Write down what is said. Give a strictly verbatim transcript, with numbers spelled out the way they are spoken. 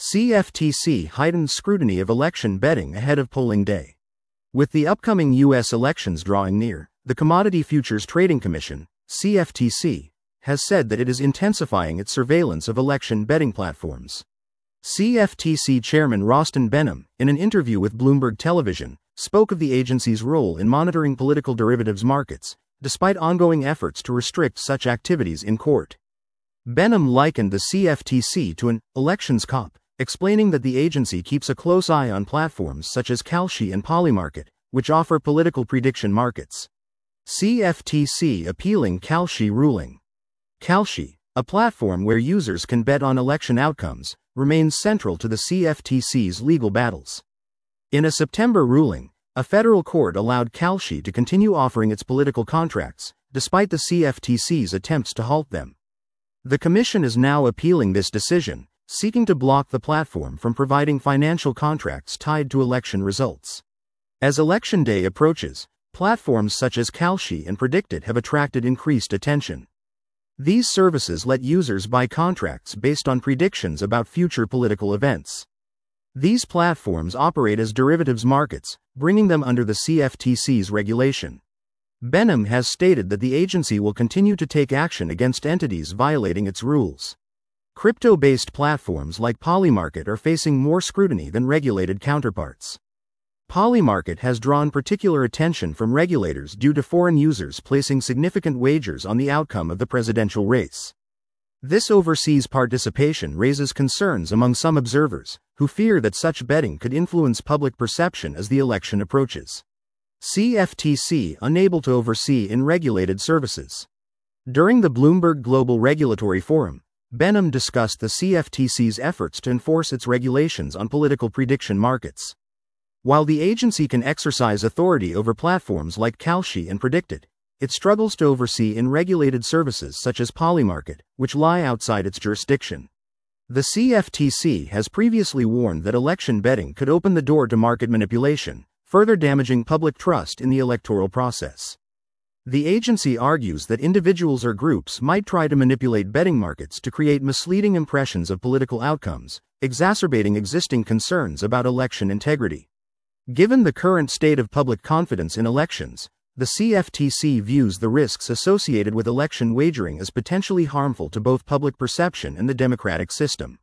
C F T C heightens scrutiny of election betting ahead of polling day. With the upcoming U S elections drawing near, the Commodity Futures Trading Commission, C F T C, has said that it is intensifying its surveillance of election betting platforms. C F T C Chairman Rostin Behnam, in an interview with Bloomberg Television, spoke of the agency's role in monitoring political derivatives markets, despite ongoing efforts to restrict such activities in court. Behnam likened the C F T C to an elections cop, explaining that the agency keeps a close eye on platforms such as Kalshi and Polymarket, which offer political prediction markets. C F T C appealing Kalshi ruling. Kalshi, a platform where users can bet on election outcomes, remains central to the C F T C's legal battles. In a September ruling, a federal court allowed Kalshi to continue offering its political contracts, despite the C F T C's attempts to halt them. The commission is now appealing this decision, seeking to block the platform from providing financial contracts tied to election results. As election day approaches, platforms such as Kalshi and Predicted have attracted increased attention. These services let users buy contracts based on predictions about future political events. These platforms operate as derivatives markets, bringing them under the C F T C's regulation. Behnam has stated that the agency will continue to take action against entities violating its rules. Crypto-based platforms like Polymarket are facing more scrutiny than regulated counterparts. Polymarket has drawn particular attention from regulators due to foreign users placing significant wagers on the outcome of the presidential race. This overseas participation raises concerns among some observers, who fear that such betting could influence public perception as the election approaches. C F T C unable to oversee in regulated services. During the Bloomberg Global Regulatory Forum, Behnam discussed the C F T C's efforts to enforce its regulations on political prediction markets. While the agency can exercise authority over platforms like Kalshi and Predicted, it struggles to oversee in regulated services such as Polymarket, which lie outside its jurisdiction. The C F T C has previously warned that election betting could open the door to market manipulation, further damaging public trust in the electoral process. The agency argues that individuals or groups might try to manipulate betting markets to create misleading impressions of political outcomes, exacerbating existing concerns about election integrity. Given the current state of public confidence in elections, the C F T C views the risks associated with election wagering as potentially harmful to both public perception and the democratic system.